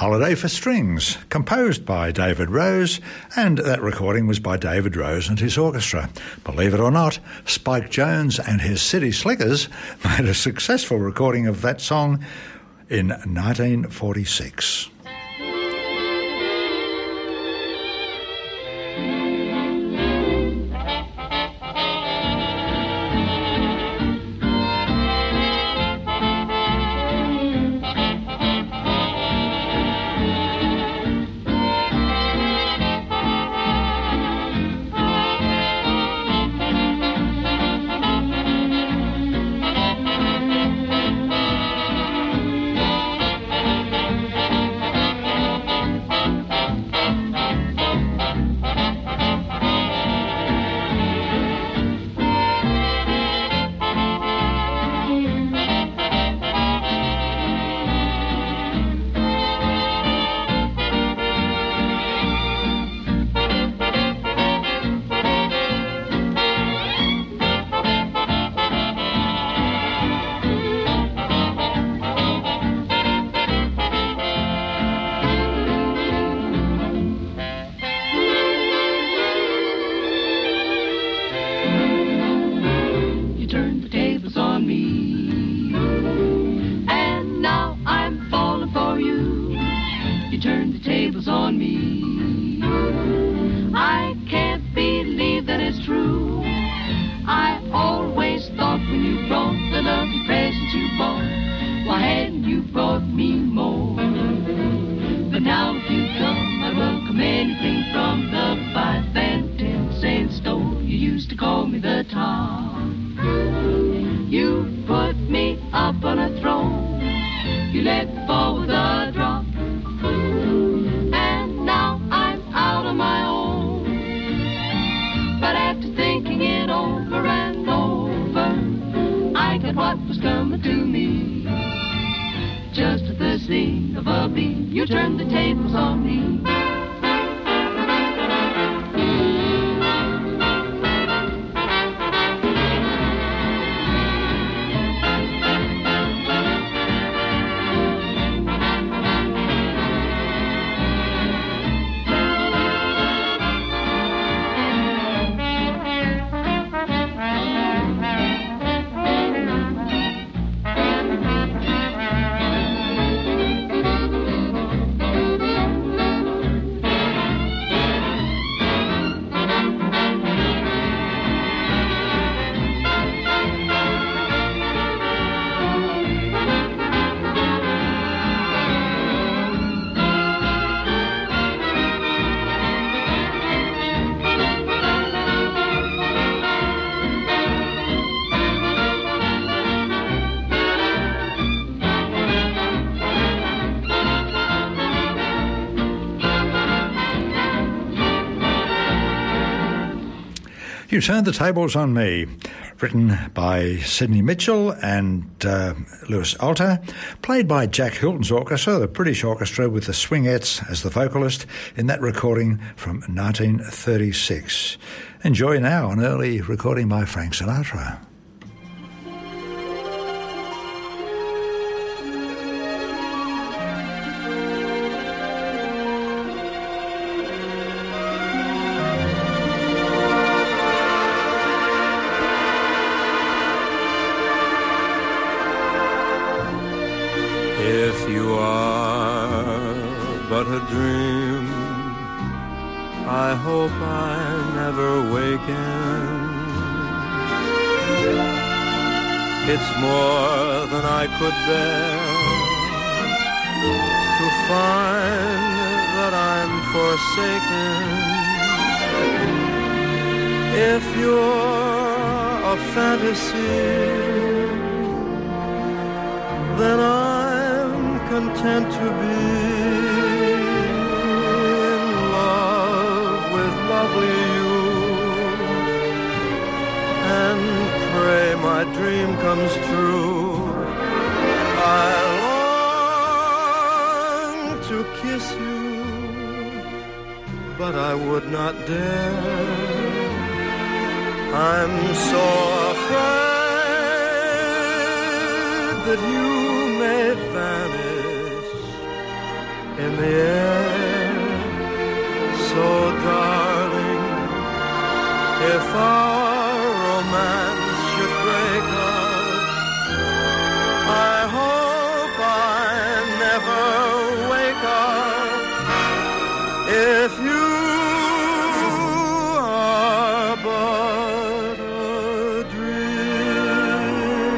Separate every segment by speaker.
Speaker 1: Holiday for Strings, composed by David Rose, and that recording was by David Rose and his orchestra. Believe it or not, Spike Jones and his City Slickers made a successful recording of that song in 1946. You Turned the Tables on Me, written by Sidney Mitchell and Louis Alter, played by Jack Hilton's orchestra, the British orchestra, with the Swingettes as the vocalist in that recording from 1936. Enjoy now an early recording by Frank Sinatra.
Speaker 2: If you are but a dream, I hope I never waken. It's more than I could bear to find that I'm forsaken. If you're a fantasy, then I'm content to be in love with lovely you, and pray my dream comes true. I long to kiss you, but I would not dare. I'm so afraid that you may vanish in the air. So darling, if our romance should break up, I hope I never wake up. If you are but a dream.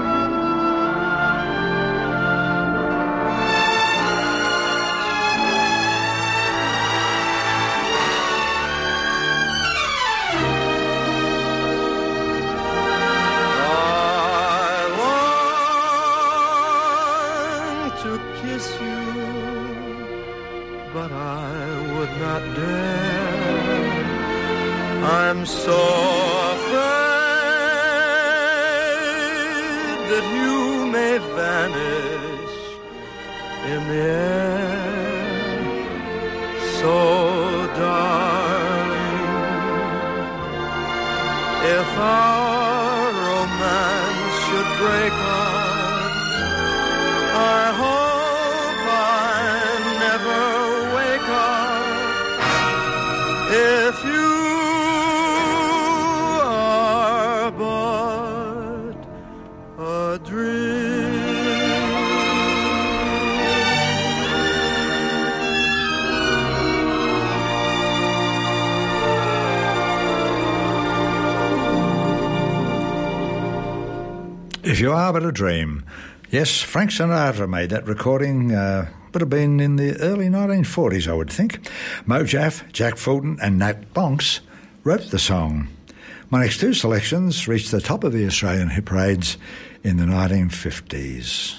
Speaker 2: I want to kiss you, but I would not dare. I'm so afraid that you may vanish in the air. So darling, if our romance should break up, I hope I never wake up. If you are but a dream.
Speaker 1: If You Are But a Dream. Yes, Frank Sinatra made that recording. Would have been in the early 1940s, I would think. Mo Jaff, Jack Fulton and Nat Bonks wrote the song. My next two selections reached the top of the Australian hit parades in the 1950s.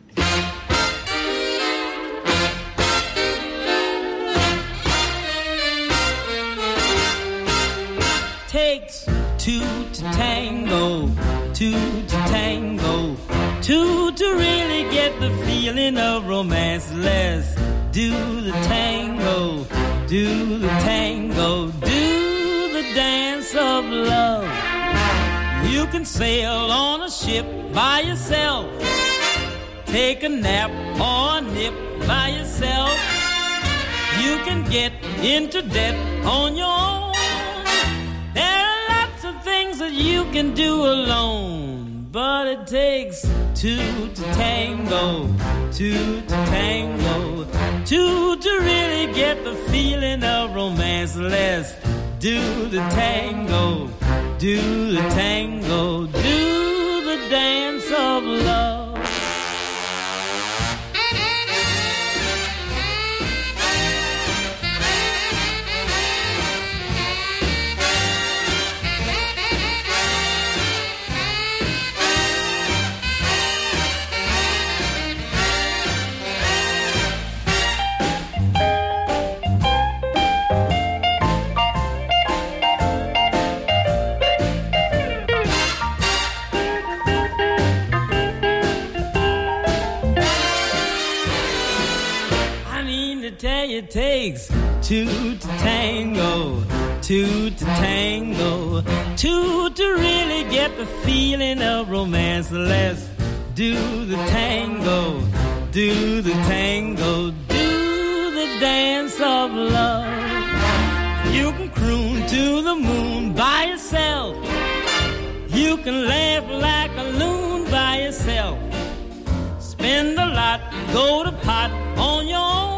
Speaker 3: Takes two to tango, two to tango, two to really get the feeling of romance. Let's do the tango, do the tango, do the dance of love. You can sail on a ship by yourself, take a nap or a nip by yourself. You can get into debt on your own. There are lots of things that you can do alone, but it takes two to tango, two to tango, two to really get the feeling of romance. Let's do the tango, do the tango, do the dance of love. It takes two to tango, two to tango, two to really get the feeling of romance. Let's do the tango, do the tango, do the dance of love. You can croon to the moon by yourself. You can laugh like a loon by yourself. Spend a lot, go to pot on your own.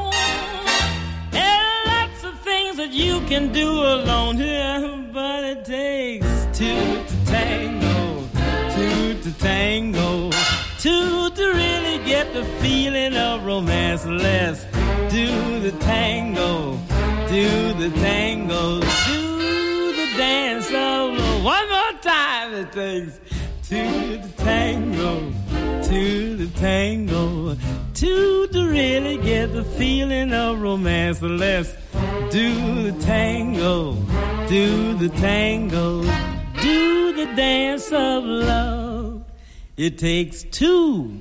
Speaker 3: That you can do alone here, but it takes two to tango, two to tango, two to really get the feeling of romance. Let's do the tango, do the tango, do the dance of love. One more time. It takes two to tango, two to tango, two to really get the feeling of romance. Let's do the tango, do the tango, do the dance of love. It takes two,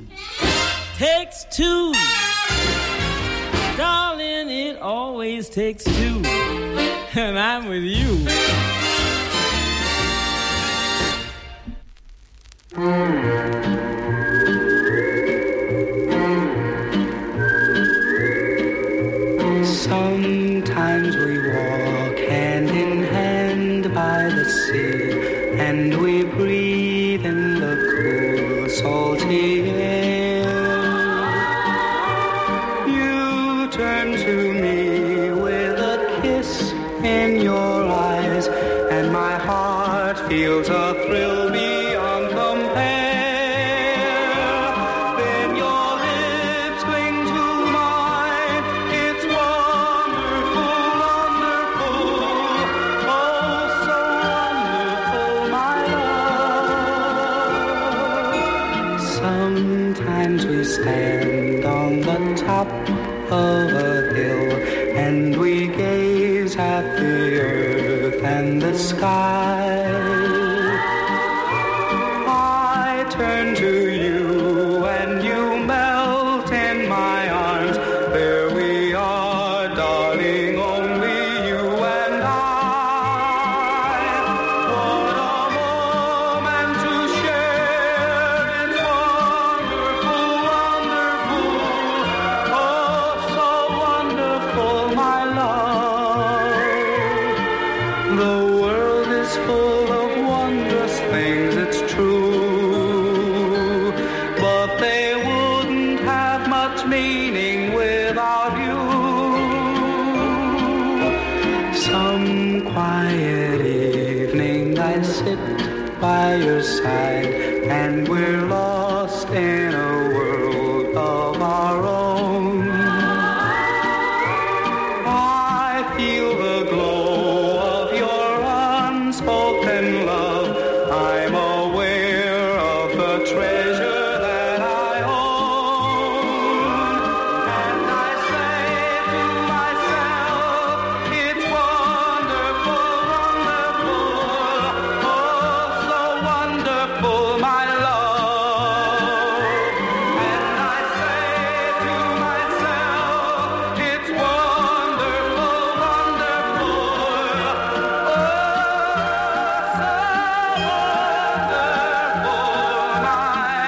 Speaker 3: darling, it always takes two, and I'm with you.
Speaker 4: salty air. You turn to me with a kiss in your eyes, and my heart feels a thrill beyond compare. Then your lips cling to mine. It's wonderful, wonderful. Oh, so wonderful, my love. Sometimes we stand on the top of a hill and we gaze at the earth and the sky. I turn to you and you melt in my arms. There we are, darling, only you and I. What a moment to share. It's wonderful, wonderful. Oh, so wonderful, my love. The world is full of wondrous things, it's true, but they wouldn't have much meaning without you. Some quiet evening I sit by your side and we're lost in a world of our own. I feel the glow of your unspoken love. I'm aware of the treasure that I own. And I say to myself, it's wonderful, wonderful. Oh, so wonderful, my love. And I say to myself, it's wonderful, wonderful. Oh, so wonderful, my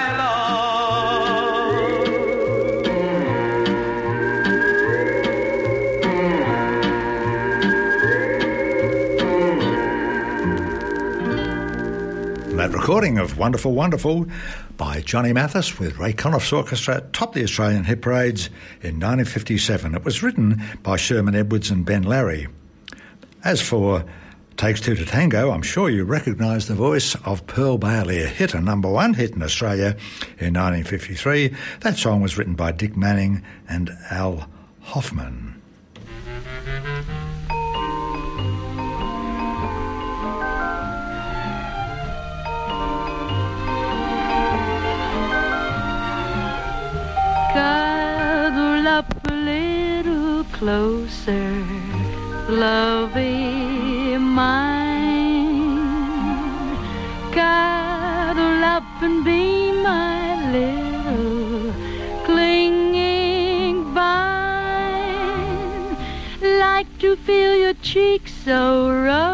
Speaker 1: That recording of Wonderful, Wonderful by Johnny Mathis with Ray Conniff's orchestra topped the Australian hit parades in 1957. It was written by Sherman Edwards and Ben Larry. As for Takes Two to Tango, I'm sure you recognise the voice of Pearl Bailey, a hit, a number one hit in Australia in 1953. That song was written by Dick Manning and Al Hoffman.
Speaker 5: Cuddle up a little closer, lovey mine. Cuddle up and be my little clinging vine. Like to feel your cheeks so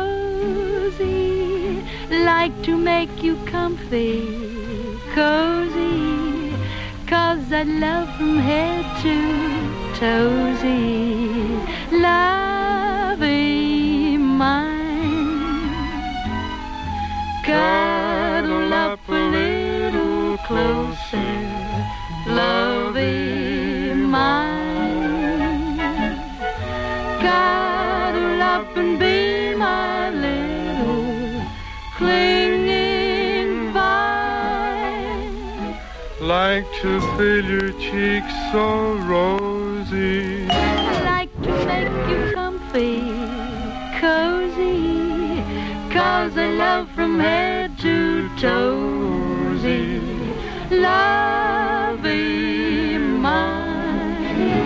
Speaker 5: rosy, like to make you comfy, cozy. 'Cause I love from head to toesy, lovey mine. Cuddle up a little closer, lovey mine. Cuddle up and be my little clinging vine.
Speaker 6: Like to feel your cheeks so rosy,
Speaker 5: Like to make you comfy, cozy. 'Cause I love from head to toesy, lovey mine.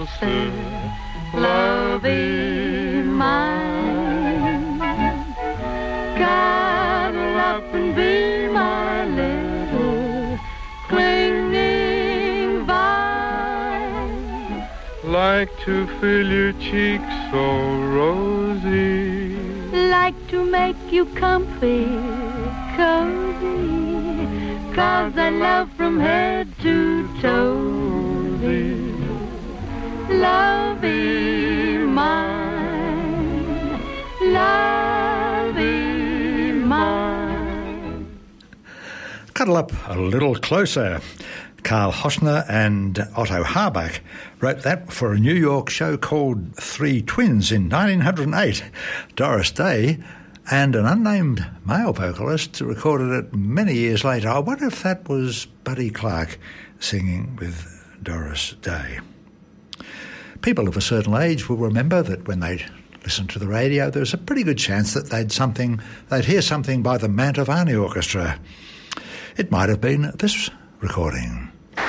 Speaker 5: say, love is mine. Cuddle up and be my little clinging vine.
Speaker 6: Like to feel your cheeks so rosy.
Speaker 5: Like to make you comfy, cozy, 'cause I love from head to toe thee. Love is mine, love is mine.
Speaker 1: Cuddle up a little closer. Karl Hosner and Otto Harbach wrote that for a New York show called Three Twins in 1908. Doris Day and an unnamed male vocalist recorded it many years later. I wonder if that was Buddy Clark singing with Doris Day. People of a certain age will remember that when they listened to the radio, there was a pretty good chance that they'd hear something by the Mantovani Orchestra. It might have been this recording.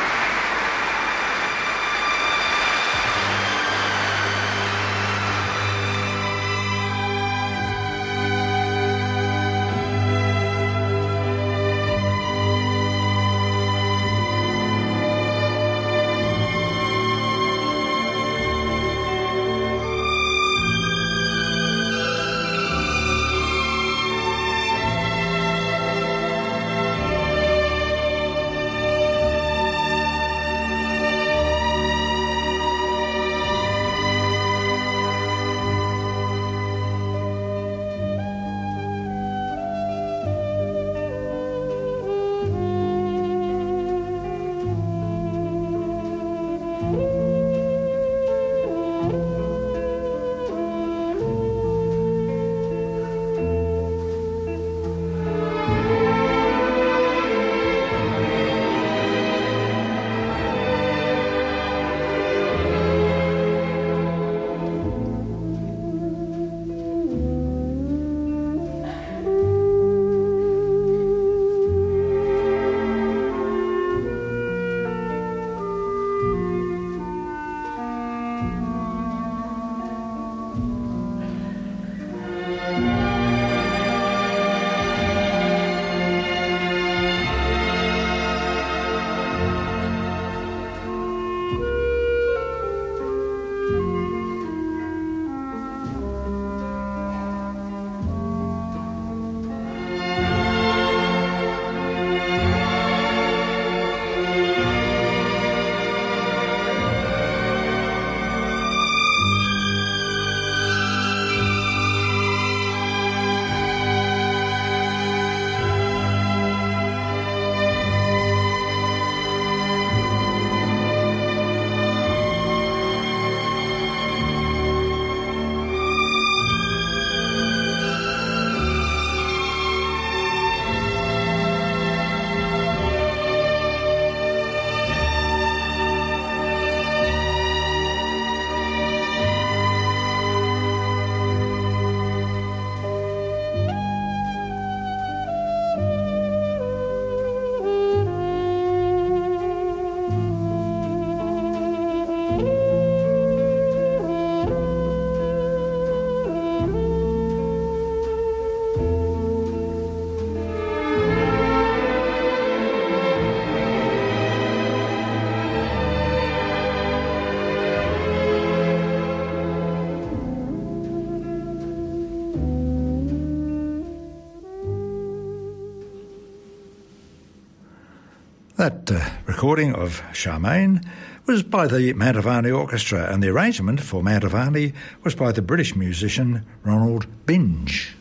Speaker 1: That recording of Charmaine was by the Mantovani Orchestra, and the arrangement for Mantovani was by the British musician Ronald Binge.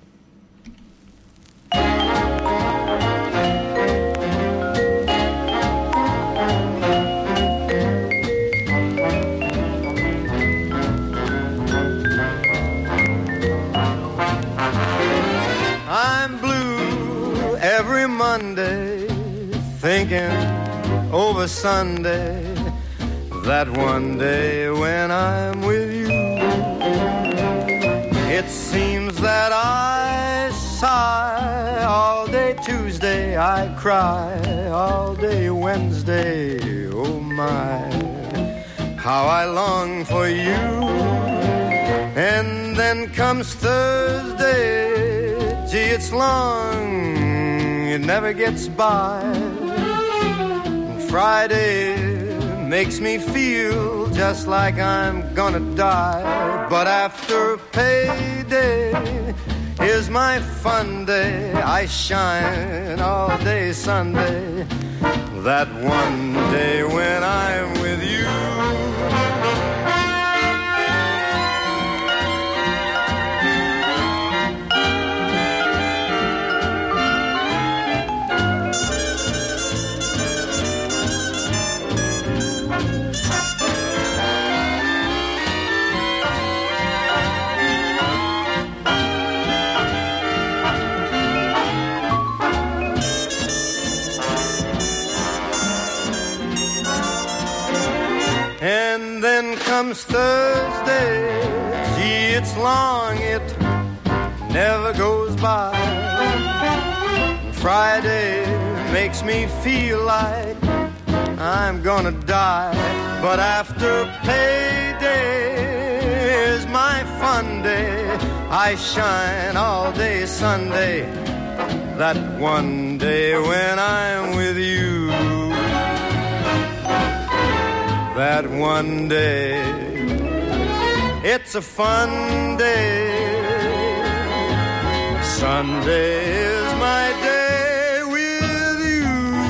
Speaker 2: I'm blue every Monday, thinking over Sunday, that one day when I'm with you. It seems that I sigh all day Tuesday, I cry all day Wednesday. Oh my, how I long for you. And then comes Thursday, gee, it's long, it never gets by. And Friday makes me feel just like I'm gonna die. But after payday, here's my fun day. I shine all day Sunday. That one day when I'm with you. And then comes Thursday, gee, it's long, it never goes by. Friday makes me feel like I'm gonna die. But after payday is my fun day. I shine all day Sunday. That one day when I'm with you. That one day, it's a fun day. Sunday is my day with you.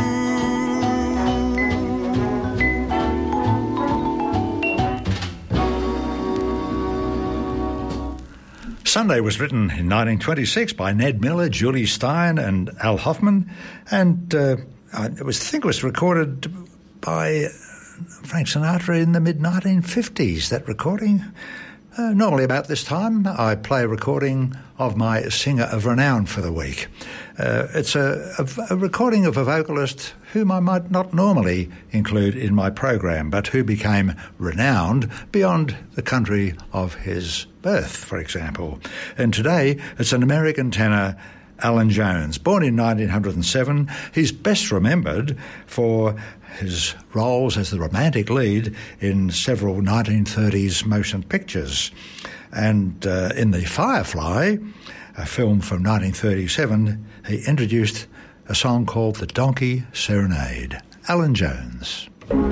Speaker 1: Sunday was written in 1926 by Ned Miller, Julie Stein and Al Hoffman, and I think it was recorded by Frank Sinatra in the mid-1950s, that recording. Normally about this time, I play a recording of my singer of renown for the week. It's a recording of a vocalist whom I might not normally include in my program, but who became renowned beyond the country of his birth, for example. And today, it's an American tenor, Alan Jones. Born in 1907, he's best remembered for his roles as the romantic lead in several 1930s motion pictures. And in The Firefly, a film from 1937, he introduced a song called The Donkey Serenade. Alan Jones.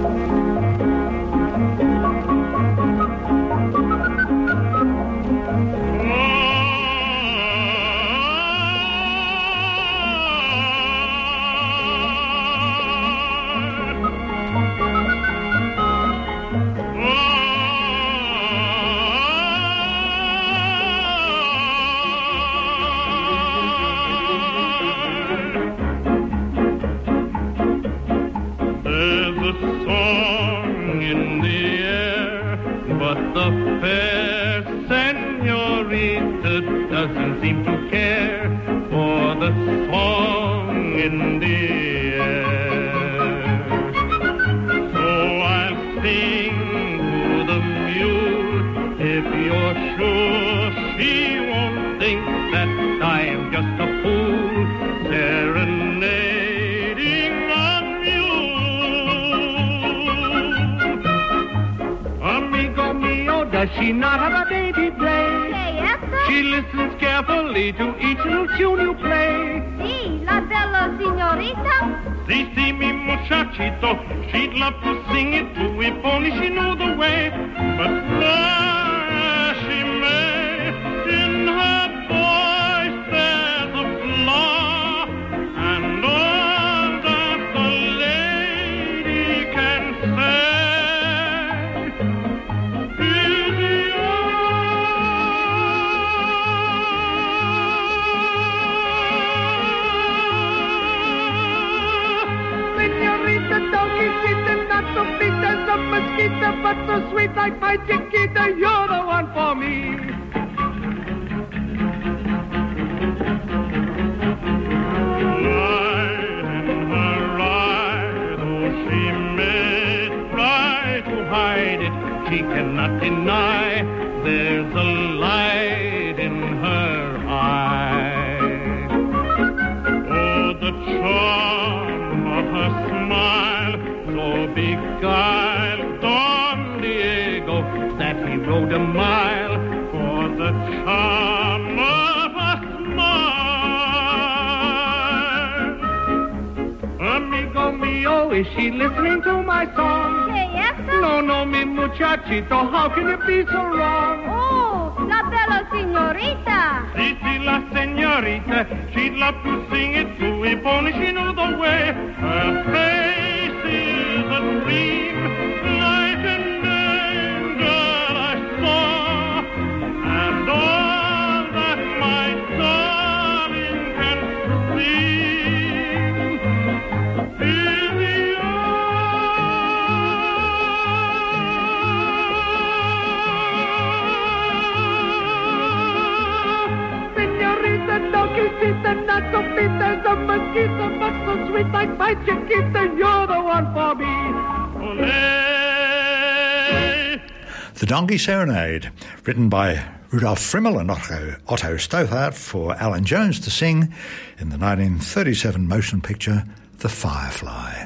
Speaker 6: Doesn't seem to care for the song in the air. So I'll sing to the mule if you're sure she won't think that I'm just a fool serenading a mule. Amigo mio, does she not have a baby play? She listens carefully to each little tune you play.
Speaker 5: Si, la bella signorita.
Speaker 6: Si, si, mi muchachito. She'd love to sing it too if only she knew the way. But fly as she may, in her voice there's a flaw. And all that the lady can say is not so big as a mosquito, but so sweet like my Chiquita. You're the one for me. Light in her eye, though she may try to hide it, she cannot deny there's a light in her eye. Oh, the charm of her smile, so beguiled on the is she listening to my song?
Speaker 5: Yes, sir.
Speaker 6: No, mi muchachito, how can you be so wrong?
Speaker 5: Oh, la bella signorita.
Speaker 6: Si, la señorita, she'd love to sing it too, if only she knew the way. Her face is a dream, like an angel I saw, and all that my darling can dream is the Señorita, no quisiste, not so sweet as a mosquito, but so sweet like my chiquita, you're the one for me. Olé.
Speaker 1: The Donkey Serenade, written by Rudolf Frimmel and Otto Stothart for Alan Jones to sing in the 1937 motion picture The Firefly.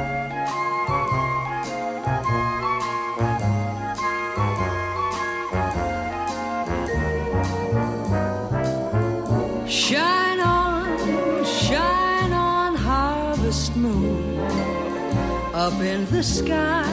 Speaker 7: Shine on, harvest moon, up in the sky.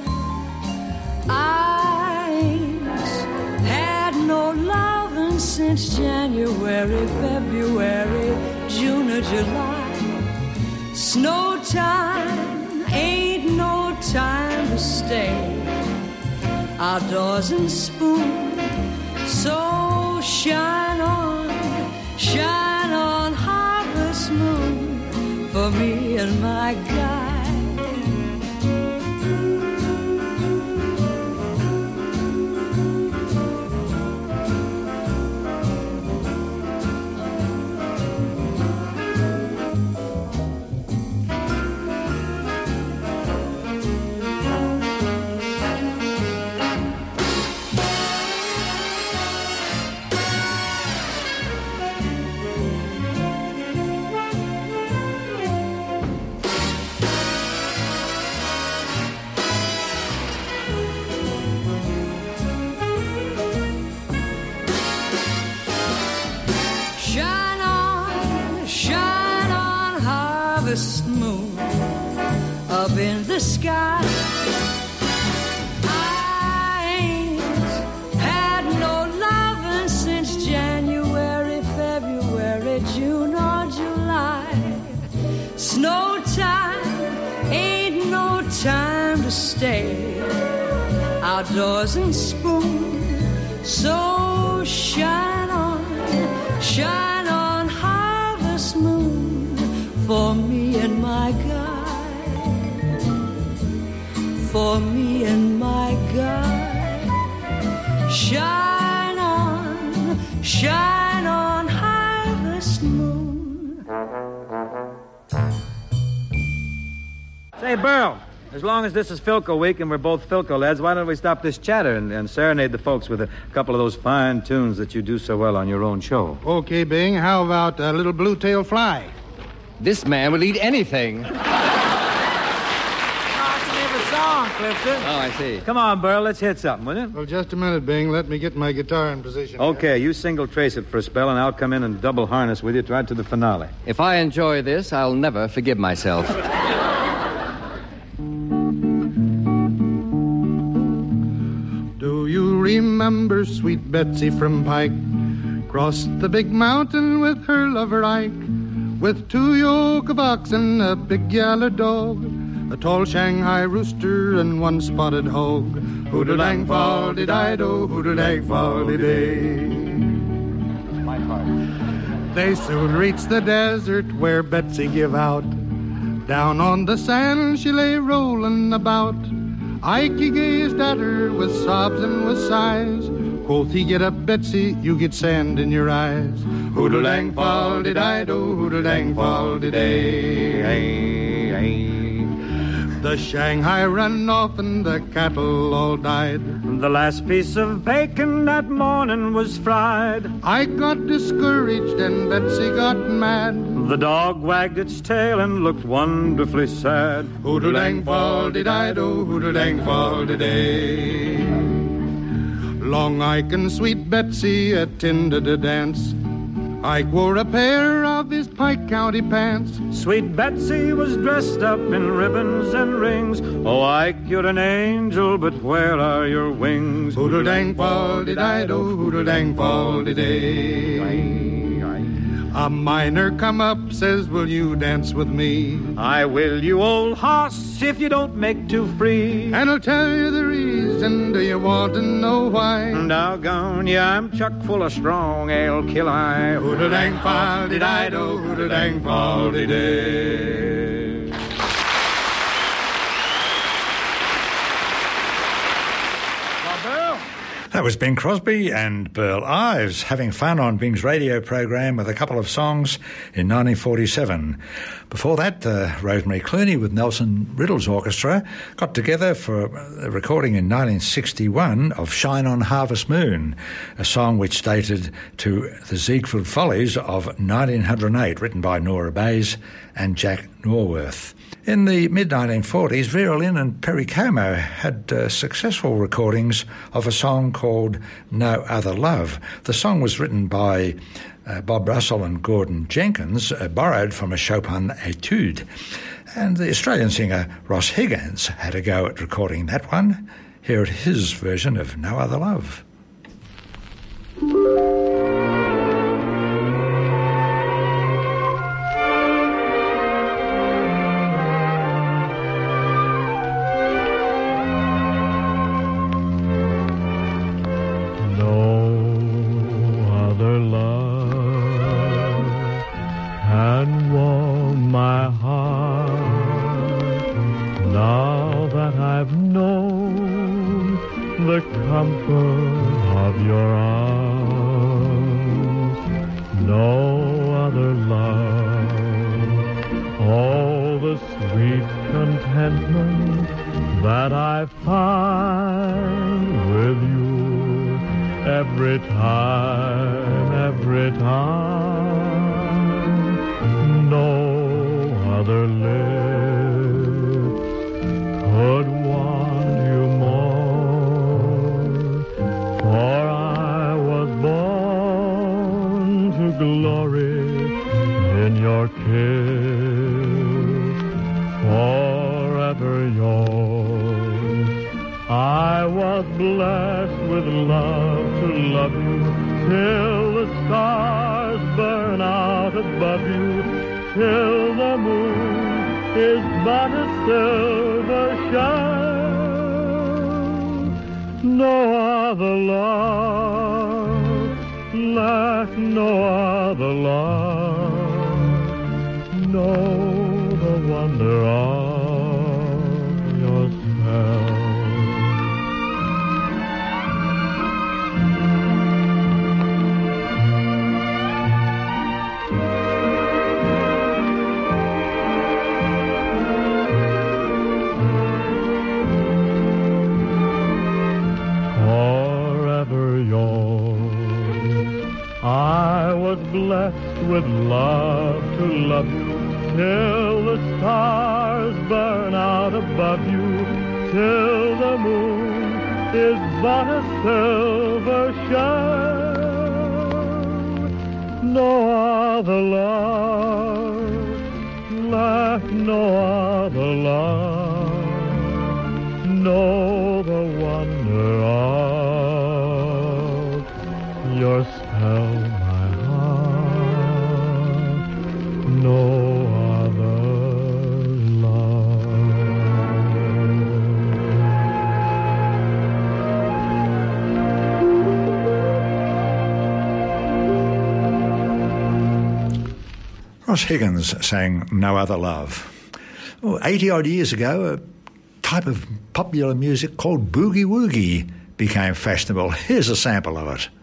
Speaker 7: I ain't had no lovin' since January, February, June or July. Snow time ain't no time to stay outdoors and spoon. So shine on, harvest moon, for me and my guy. Moon up in the sky. I ain't had no lovin' since January, February, June or July. Snow time ain't no time to stay outdoors and spoon. So shine on, harvest moon, for me and my guy, for me and my guy. Shine on, harvest moon.
Speaker 8: Say, Burl, as long as this is Philco Week and we're both Philco lads, why don't we stop this chatter and serenade the folks with a couple of those fine tunes that you do so well on your own show?
Speaker 9: Okay, Bing, how about a little blue-tailed fly?
Speaker 10: This man will eat anything.
Speaker 8: Oh, I can have a song, Clifton.
Speaker 10: Oh, I see.
Speaker 8: Come on, Burl, let's hit something, will you?
Speaker 9: Well, just a minute, Bing. Let me get my guitar in position.
Speaker 8: Okay, you single trace it for a spell, and I'll come in and double harness with you right to the finale.
Speaker 10: If I enjoy this, I'll never forgive myself.
Speaker 9: Do you remember sweet Betsy from Pike? Crossed the big mountain with her lover Ike, with 2 yoke of oxen, a big yaller dog, a tall Shanghai rooster, and 1 spotted hog. Hooter-dang-fall-de-dido, hooter-dang-fall-de-day.
Speaker 8: My part.
Speaker 9: They soon reached the desert where Betsy give out. Down on the sand she lay rolling about. Ike gazed at her with sobs and with sighs. Quoth he, get up, Betsy, you get sand in your eyes. Hooter-dang-fall-de-dido, hooter-dang-fall-de-day. The Shanghai ran off and the cattle all died.
Speaker 8: The last piece of bacon that morning was fried.
Speaker 9: I got discouraged and Betsy got mad.
Speaker 8: The dog wagged its tail and looked wonderfully sad.
Speaker 9: Hooter-dang-fall-de-dido, hooter-dang-fall-de-day. Long Ike and sweet Betsy attended a dance. Ike wore a pair of his Pike County pants.
Speaker 8: Sweet Betsy was dressed up in ribbons and rings. Oh, Ike, you're an angel, but where are your wings?
Speaker 9: Hoodle-dang-fall-de-dido, hoodle-dang-fall-de-day. A miner come up, says, will you dance with me?
Speaker 8: I will, you old hoss, if you don't make too free.
Speaker 9: And I'll tell you the reason, do you want to know why?
Speaker 8: Doggone, yeah, I'm chock full of strong ale, kill I.
Speaker 9: Hoodle-dang-fall-de-dido, hoodle-dang-fall-de-day.
Speaker 1: That was Bing Crosby and Burl Ives having fun on Bing's radio program with a couple of songs in 1947. Before that, Rosemary Clooney with Nelson Riddle's orchestra got together for a recording in 1961 of Shine on Harvest Moon, a song which dated to the Ziegfeld Follies of 1908, written by Nora Bayes and Jack Norworth. In the mid-1940s, Vera Lynn and Perry Como had successful recordings of a song called No Other Love. The song was written by Bob Russell and Gordon Jenkins, borrowed from a Chopin etude. And the Australian singer Ross Higgins had a go at recording that one. Here at his version of No Other Love. Ross Higgins sang No Other Love. 80-odd years ago, a type of popular music called boogie woogie became fashionable. Here's a sample of it.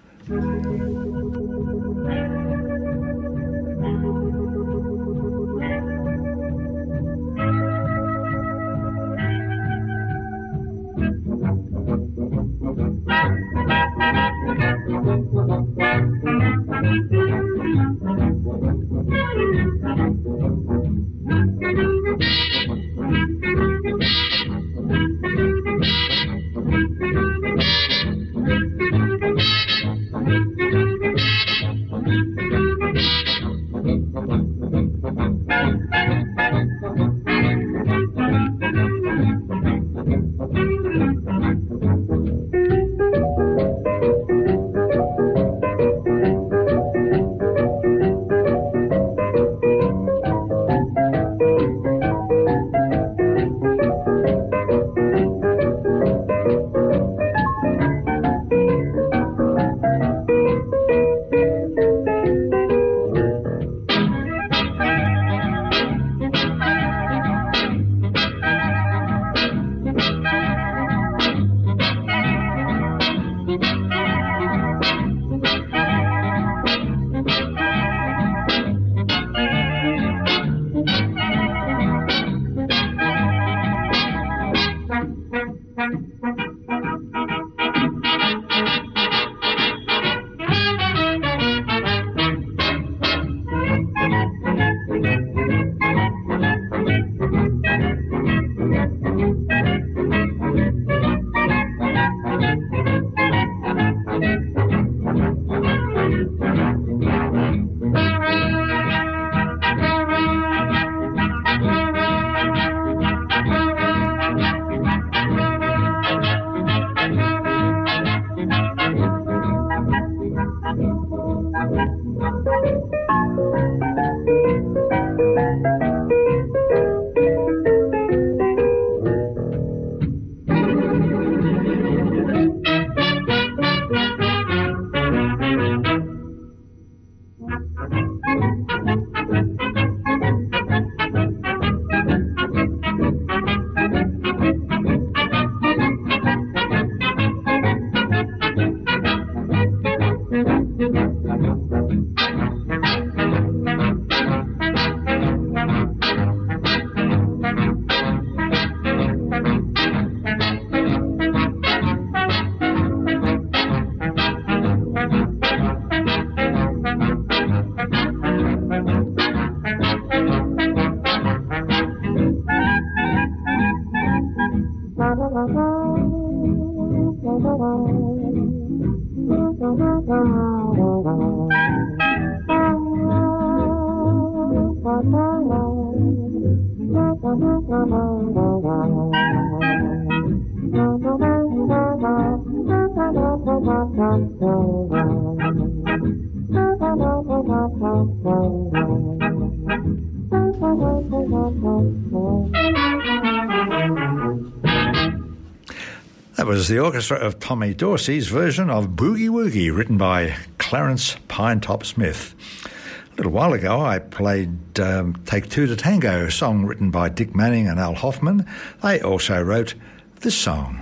Speaker 1: That was the orchestra of Tommy Dorsey's version of Boogie Woogie, written by Clarence Pinetop Smith. A little while ago, I played Take Two to Tango, a song written by Dick Manning and Al Hoffman. They also wrote this song.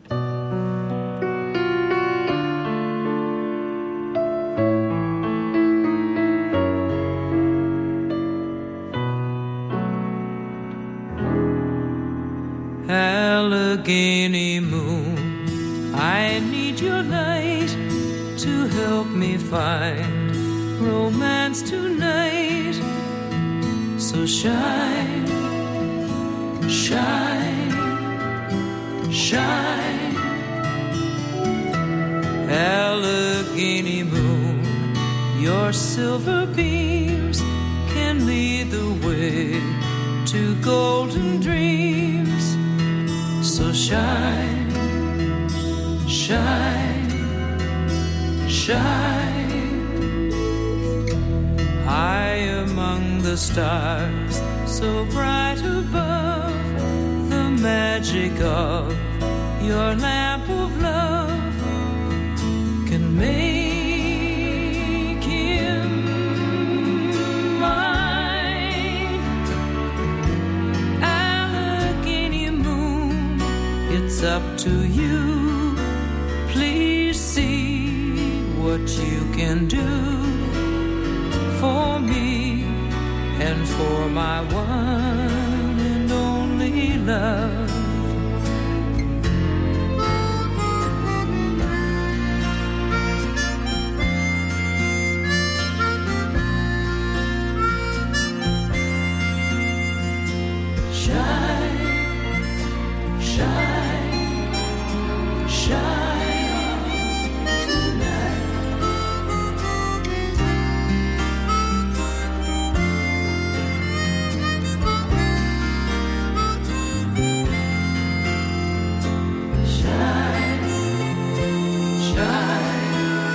Speaker 7: Allegheny moon, I need your light to help me find romance tonight. So shine, shine, shine. Allegheny moon, your silver beams can lead the way to golden dreams. So shine, shine, shine. High among the stars, so bright above, the magic of your lamp of love can make him mine. Allegheny moon, it's up to you. Please see what you can do for me and for my one and only love. Shine, shine, shine on tonight. Shine, shine,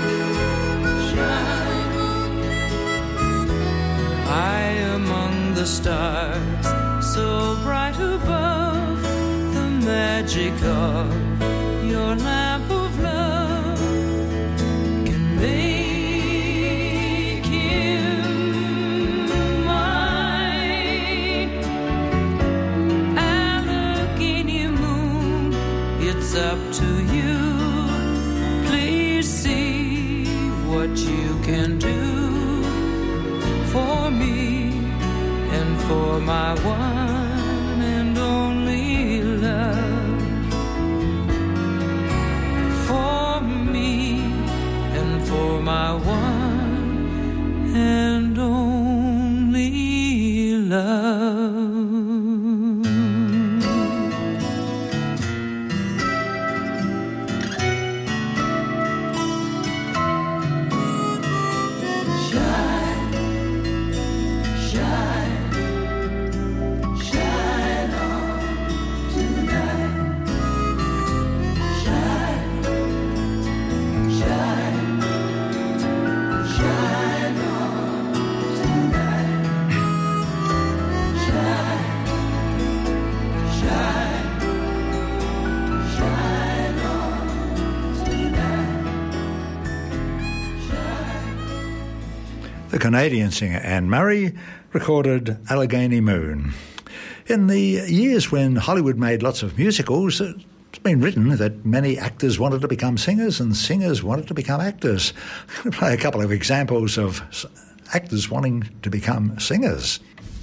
Speaker 7: shine. High among the stars, so bright above, the magic of your lamp of love can make him mine. Allegheny moon, it's up to you. Please see what you can do for me and for my one and only love. For me and for my one and only love. Shine, shine, shine on tonight. Shine, shine, shine on tonight. Shine, shine, shine on tonight. Shine.
Speaker 1: The Canadian singer Anne Murray recorded Allegheny Moon. In the years when Hollywood made lots of musicals, it's been written that many actors wanted to become singers and singers wanted to become actors. I'm going to play a couple of examples of actors wanting to become singers.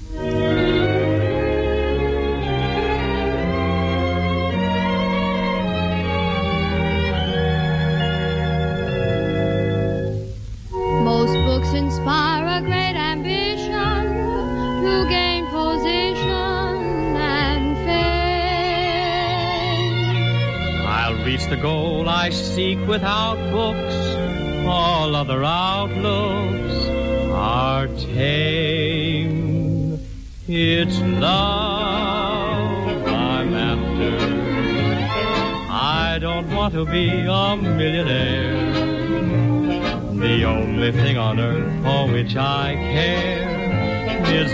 Speaker 11: Most books inspire a great ambition to gain position and fame.
Speaker 12: reach the goal I seek without books. All other outlooks are tame. It's love I'm after. I don't want to be a millionaire. The only thing on earth for which I care is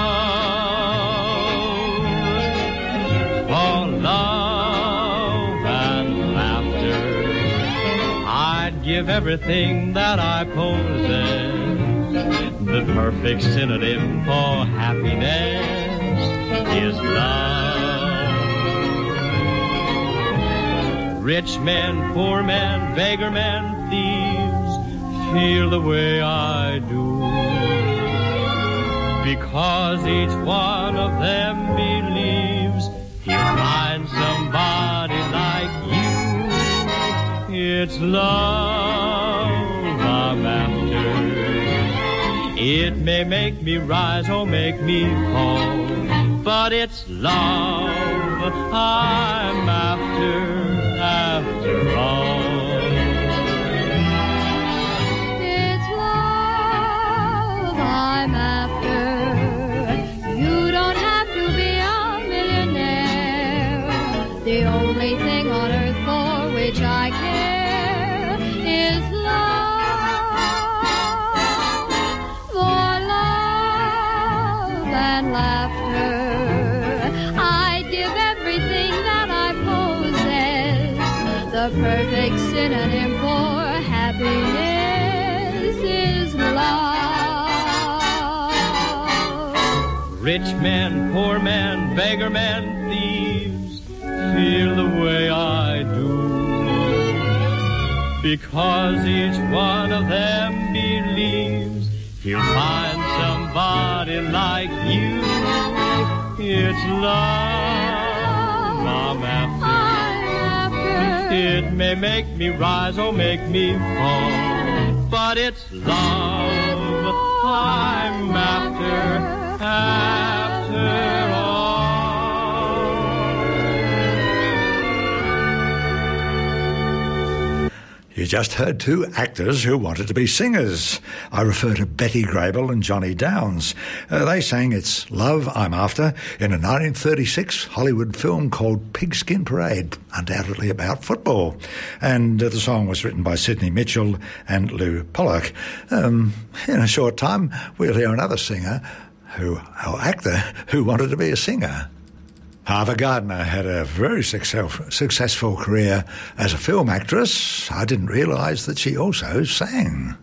Speaker 12: love. For love and laughter, I'd give everything that I possess. The perfect synonym for happiness is love. Rich men, poor men, beggar men, thieves feel the way I do, because each one of them believes he'll find somebody like you. It's love I'm after. It may make me rise or make me fall, but it's love I'm after all.
Speaker 11: It's love I'm after. You don't have to be a millionaire. The only thing on earth for which I care is love. And laughter, I'd give everything that I possess. The perfect synonym for happiness is love.
Speaker 12: Rich men, poor men, beggar men, thieves feel the way I do, because each one of them believes he'll find somebody like you. It's love I'm after. It may make me rise or make me fall, but it's love I'm after all.
Speaker 1: You just heard two actors who wanted to be singers. I refer to Betty Grable and Johnny Downs. They sang It's Love I'm After in a 1936 Hollywood film called Pigskin Parade, undoubtedly about football. And the song was written by Sidney Mitchell and Lou Pollock. In a short time, we'll hear another actor who wanted to be a singer. Ava Gardner had a very successful career as a film actress. I didn't realise that she also sang.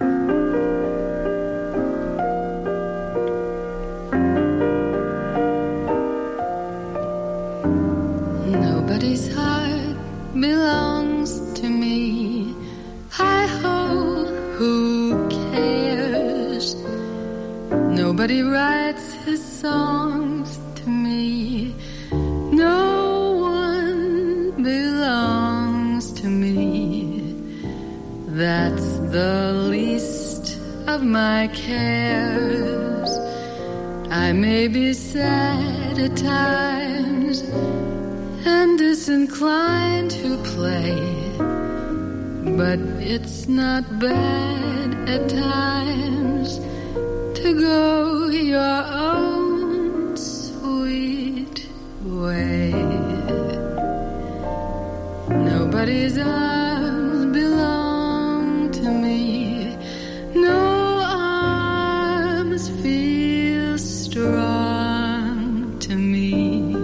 Speaker 13: Nobody's heart belongs to me. Hi-ho, who cares? Nobody writes his songs to me. No one belongs to me. That's the least of my cares. I may be sad at times and disinclined to play, but it's not bad at times to go your own sweet way. Nobody's arms belong to me. No arms feel strong to me.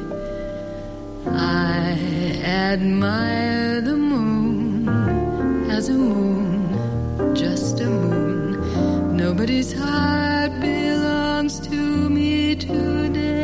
Speaker 13: I admire the moon as a moon, just a moon. Nobody's heart belongs to me today.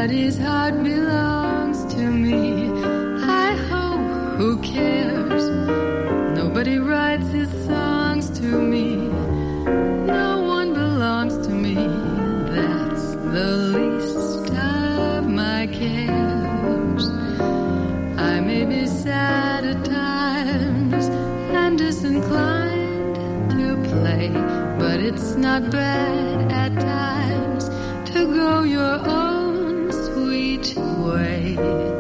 Speaker 13: Nobody's heart belongs to me. Hi-ho, who cares? Nobody writes his songs to me. No one belongs to me. That's the least of my cares. I may be sad at times and disinclined to play, but it's not bad at times to go your own sweet way.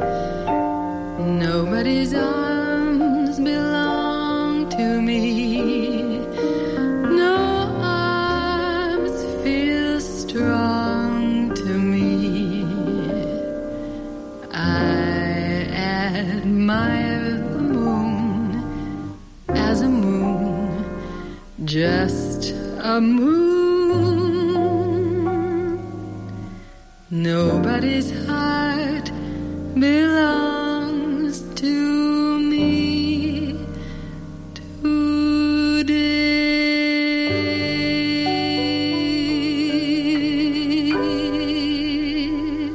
Speaker 13: Nobody's arms belong to me. No arms feel strong to me. I admire the moon as a moon, just a moon. Nobody's heart belongs to me today.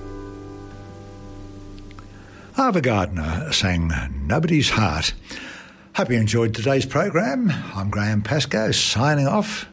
Speaker 1: Ava Gardner sang Nobody's Heart. Hope you enjoyed today's program. I'm Graham Pascoe, signing off.